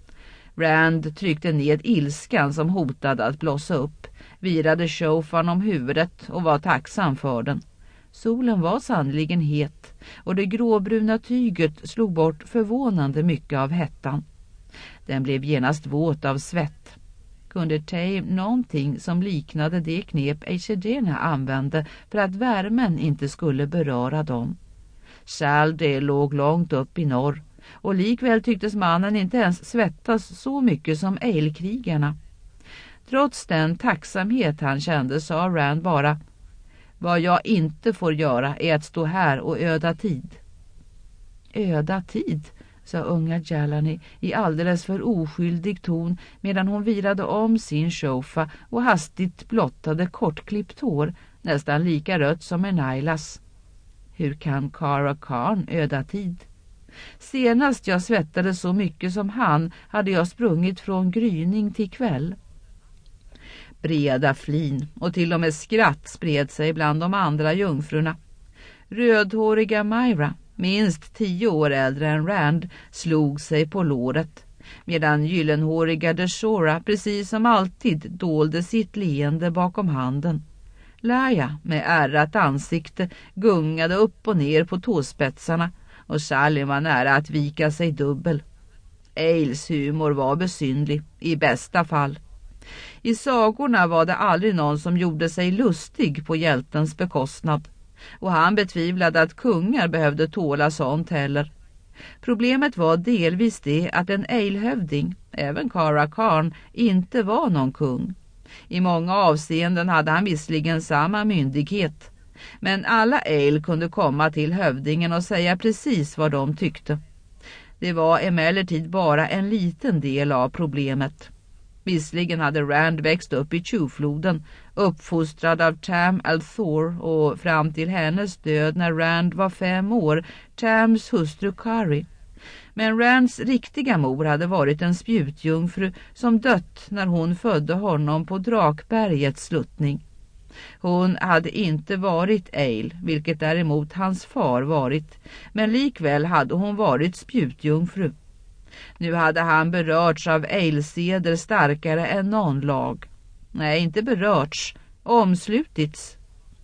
Rand tryckte ned ilskan som hotade att blossa upp, virade shofan om huvudet och var tacksam för den. Solen var sannoliken het och det gråbruna tyget slog bort förvånande mycket av hettan. Den blev genast våt av svett. kunde Tame någonting som liknade det knep Eishedena använde för att värmen inte skulle beröra dem. Chaldé låg långt upp i norr och likväl tycktes mannen inte ens svettas så mycket som Ale-krigarna. Trots den tacksamhet han kände sa Rand bara: vad jag inte får göra är att stå här och öda tid. Öda tid, sa unga Jalani i alldeles för oskyldig ton medan hon virade om sin shofa och hastigt blottade kortklippt hår, nästan lika rött som en Nailas. Hur kan Cara Khan öda tid? Senast jag svettade så mycket som han hade jag sprungit från gryning till kväll. Breda flin och till och med skratt spred sig bland de andra jungfrurna. Rödhåriga Myra, minst 10 år äldre än Rand, slog sig på låret, medan gyllenhåriga Deshora precis som alltid dolde sitt leende bakom handen. Laia med ärrat ansikte gungade upp och ner på tåspetsarna och Salim var nära att vika sig dubbel. Ales humor var besynlig, i bästa fall. I sagorna var det aldrig någon som gjorde sig lustig på hjältens bekostnad, och han betvivlade att kungar behövde tåla sånt heller. Problemet var delvis det att en Ale-hövding, även Cara Khan, inte var någon kung. I många avseenden hade han visserligen samma myndighet, men alla Ale kunde komma till hövdingen och säga precis vad de tyckte. Det var emellertid bara en liten del av problemet. Visserligen hade Rand växt upp i Chufloden, uppfostrad av Tam Althor och fram till hennes död när Rand var 5 år, Tams hustru Kari. Men Rands riktiga mor hade varit en spjutjungfru som dött när hon födde honom på Drakbergets sluttning. Hon hade inte varit Ale, vilket däremot hans far varit, men likväl hade hon varit spjutjungfru. Nu hade han berörts av Ale-seder starkare än någon lag. Nej, inte berörts, omslutits.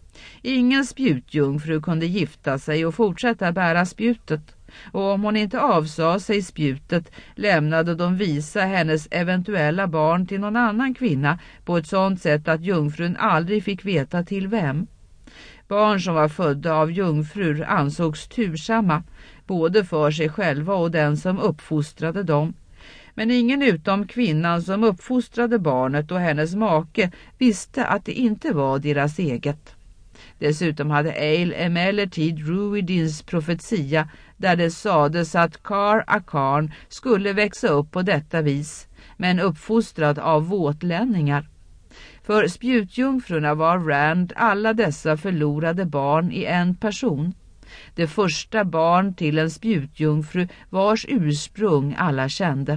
Ingen spjutjungfru kunde gifta sig och fortsätta bära spjutet, och om hon inte avsade sig spjutet lämnade de visa hennes eventuella barn till någon annan kvinna på ett sådant sätt att jungfrun aldrig fick veta till vem. Barn som var födda av jungfrur ansågs tursamma, både för sig själva och den som uppfostrade dem. Men ingen utom kvinnan som uppfostrade barnet och hennes make visste att det inte var deras eget. Dessutom hade Ale emellertid Ruidins profetia där det sades att Cara Khan skulle växa upp på detta vis, men uppfostrad av våtlänningar. För spjutjungfrurna var Rand alla dessa förlorade barn i en person. Det första barn till en spjutjungfru vars ursprung alla kände.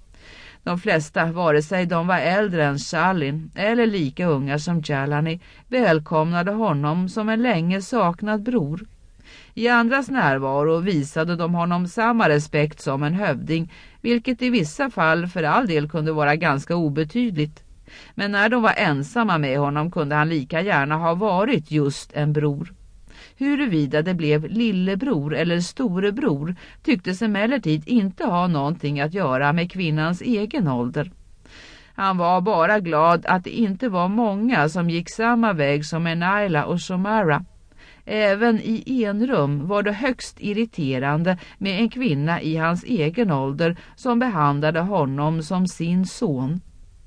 De flesta, vare sig de var äldre än Shalin eller lika unga som Jalani, välkomnade honom som en länge saknad bror. I andras närvaro visade de honom samma respekt som en hövding, vilket i vissa fall för all del kunde vara ganska obetydligt. Men när de var ensamma med honom kunde han lika gärna ha varit just en bror. Huruvida det blev lillebror eller storebror tycktes emellertid inte ha någonting att göra med kvinnans egen ålder. Han var bara glad att det inte var många som gick samma väg som Enaila och Shomara. Även i enrum var det högst irriterande med en kvinna i hans egen ålder som behandlade honom som sin son.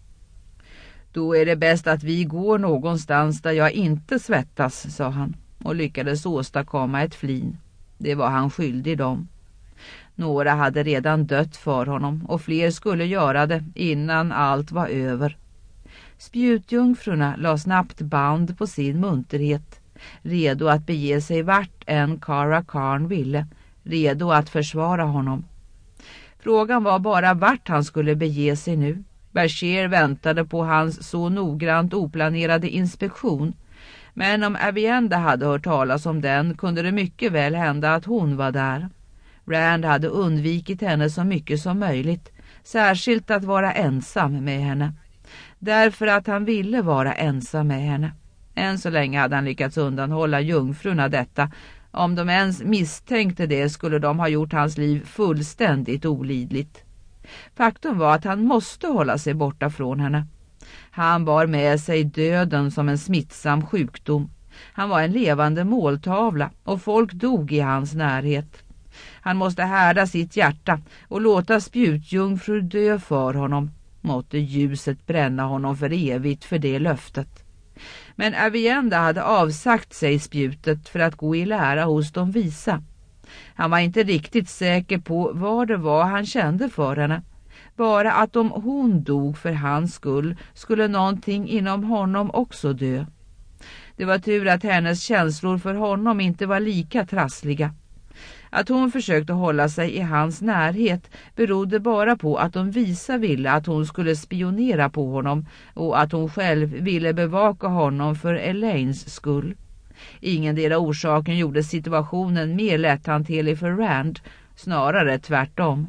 Då är det bäst att vi går någonstans där jag inte svettas, sa han, och lyckades åstadkomma ett flin. Det var han skyldig dem. Några hade redan dött för honom och fler skulle göra det innan allt var över. Spjutjungfrurna la snabbt band på sin munterhet, redo att bege sig vart en Cara Khan ville, redo att försvara honom. Frågan var bara vart han skulle bege sig nu. Bashir väntade på hans så noggrant oplanerade inspektion, men om Avienda hade hört talas om den kunde det mycket väl hända att hon var där. Rand hade undvikit henne så mycket som möjligt, särskilt att vara ensam med henne. Därför att han ville vara ensam med henne. Än så länge hade han lyckats undanhålla jungfrurna detta. Om de ens misstänkte det skulle de ha gjort hans liv fullständigt olidligt. Faktum var att han måste hålla sig borta från henne. Han bar med sig döden som en smittsam sjukdom. Han var en levande måltavla och folk dog i hans närhet. Han måste härda sitt hjärta och låta spjutjungfrur dö för honom. Måtte ljuset bränna honom för evigt för det löftet. Men Avienda hade avsagt sig spjutet för att gå i lära hos de visa. Han var inte riktigt säker på vad det var han kände för henne. Bara att om hon dog för hans skull skulle någonting inom honom också dö. Det var tur att hennes känslor för honom inte var lika trassliga. Att hon försökte hålla sig i hans närhet berodde bara på att de visa ville att hon skulle spionera på honom och att hon själv ville bevaka honom för Elaines skull. Ingendera orsaken gjorde situationen mer lätthanterlig för Rand, snarare tvärtom.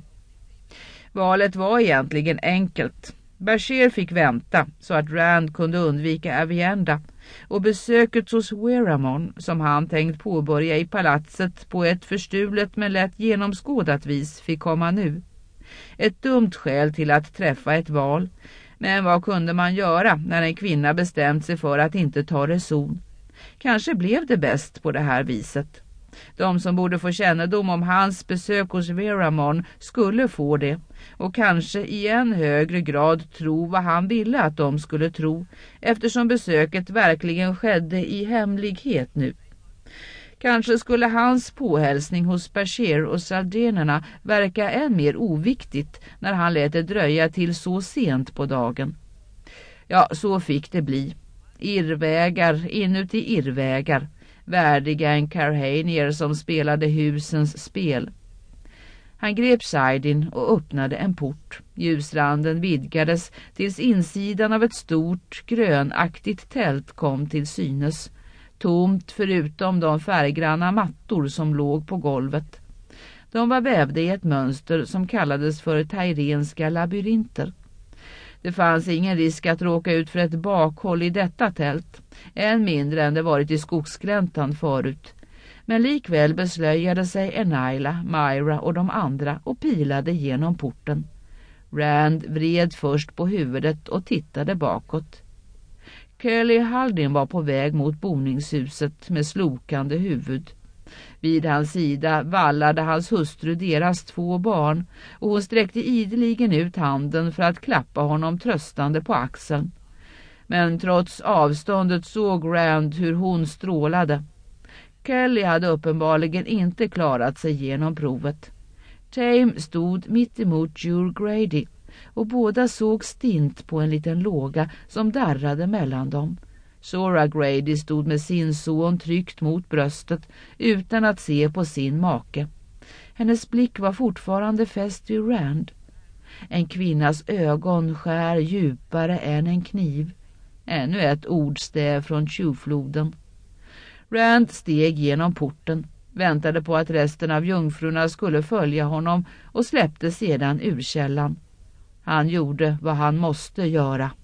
Valet var egentligen enkelt. Bashir fick vänta så att Rand kunde undvika Avienda och besöket hos Weramon som han tänkt påbörja i palatset på ett förstulet men lätt genomskådat vis fick komma nu. Ett dumt skäl till att träffa ett val, men vad kunde man göra när en kvinna bestämt sig för att inte ta reson? Kanske blev det bäst på det här viset. De som borde få kännedom om hans besök hos Weramon skulle få det och kanske i än högre grad tro vad han ville att de skulle tro eftersom besöket verkligen skedde i hemlighet nu. Kanske skulle hans påhälsning hos Bashir och saldenerna verka än mer oviktigt när han lät det dröja till så sent på dagen. Ja, så fick det bli. Irrvägar inuti irrvägar. Värdiga en Carhanier som spelade husens spel. Han grep Saidin och öppnade en port. Ljusranden vidgades tills insidan av ett stort grönaktigt tält kom till synes. Tomt förutom de färggranna mattor som låg på golvet. De var vävda i ett mönster som kallades för tairenska labyrinter. Det fanns ingen risk att råka ut för ett bakhåll i detta tält, än mindre än det varit i skogsgläntan förut. Men likväl beslöjade sig Enaila, Myra och de andra och pilade genom porten. Rand vred först på huvudet och tittade bakåt. Kelly Haldin var på väg mot boningshuset med slokande huvud. Vid hans sida vallade hans hustru deras 2 barn och hon sträckte ideligen ut handen för att klappa honom tröstande på axeln. Men trots avståndet såg Rand hur hon strålade. Kelly hade uppenbarligen inte klarat sig genom provet. Tame stod mitt emot Jur Grady och båda såg stint på en liten låga som darrade mellan dem. Sora Grady stod med sin son tryckt mot bröstet utan att se på sin make. Hennes blick var fortfarande fäst vid Rand. En kvinnas ögon skär djupare än en kniv. Ännu ett ordstäv från Tjuvfloden. Rand steg genom porten, väntade på att resten av jungfrurna skulle följa honom och släppte sedan ur källan. Han gjorde vad han måste göra.